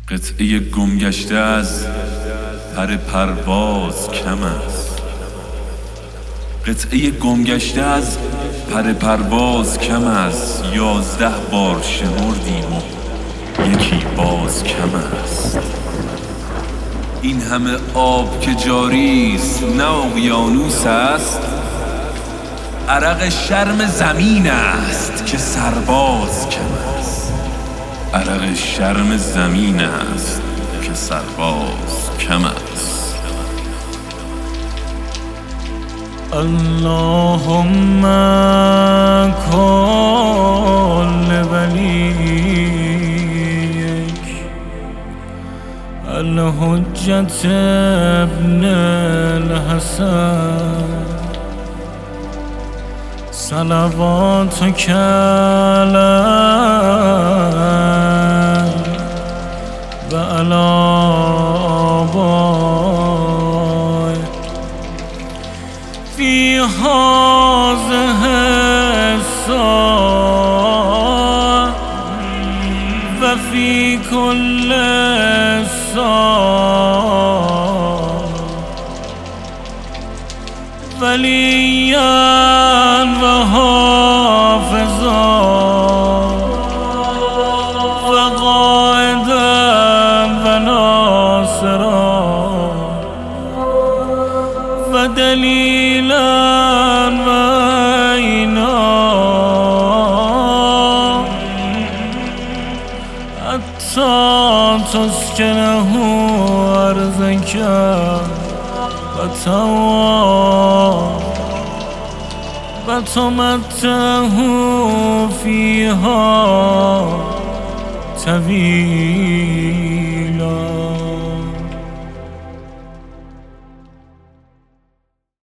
قطعه گمگشته از پر پرواز کم است. قطعه گمگشته از پر پرواز کم است. 11 بار شمردیم و یکی باز کم است. این همه آب که جاری است نه اقیانوس است. عرق شرم زمین است که سرباز کم است. عرق شرم زمین است که سرباز کم است. اللهم کل ولیک الحجة ابن الحسن صلواتک علیه و علی آبائه فی هذه الساعة و فی کل ساعة ولیا و حافظا و قائدا و ناصرا و دلیلا و عینا حتی تسکنه ارضک و طوعا و تمتعه فیها طویلا.